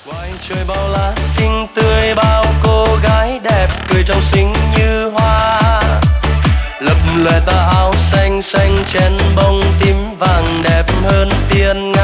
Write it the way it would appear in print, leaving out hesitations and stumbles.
Ngoài trời bao lá xinh tươi, bao cô gái đẹp cười trong xinh như hoa, lập lòe tà áo xanh xanh chen bông tím vàng đẹp hơn tiên